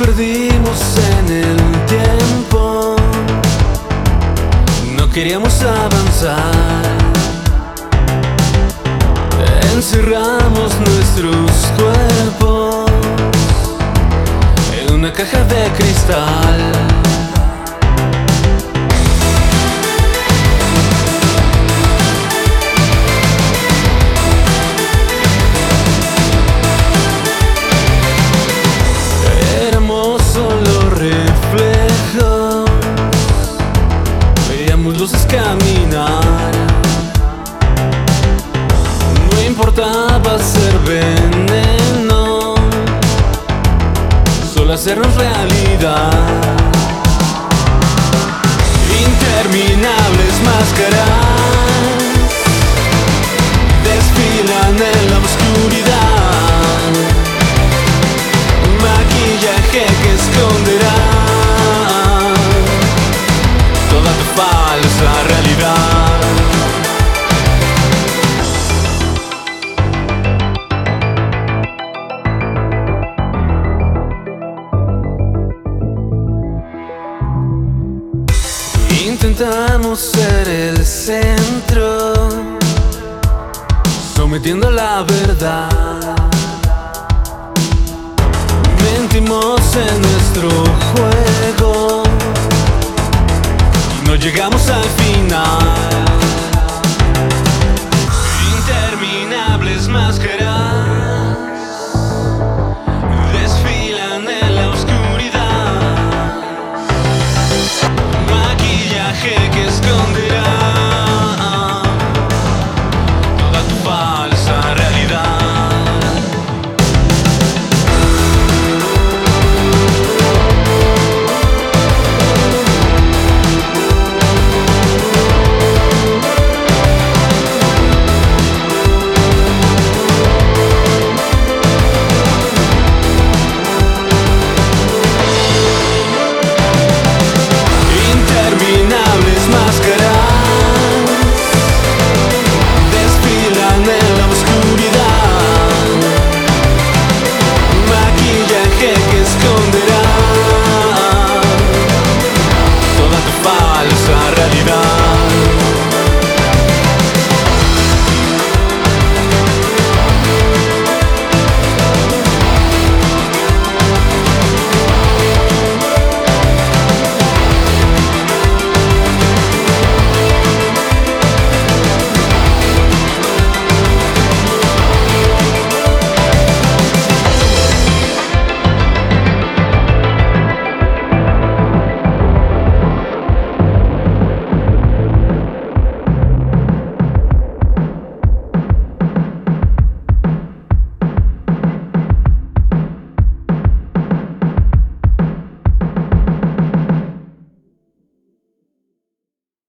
perdimos en el tiempo, no queríamos avanzar. Encerramos nuestros cuerpos en una caja de cristal. Veíamos luces caminar, no importaba ser veneno, solo hacernos realidad. Interminables máscaras desfilan en la oscuridad, maquillaje que esconderá toda tu falsa realidad. Intentamos ser el centro, sometiendo la verdad. Mentimos en nuestro juego, no llegamos al final.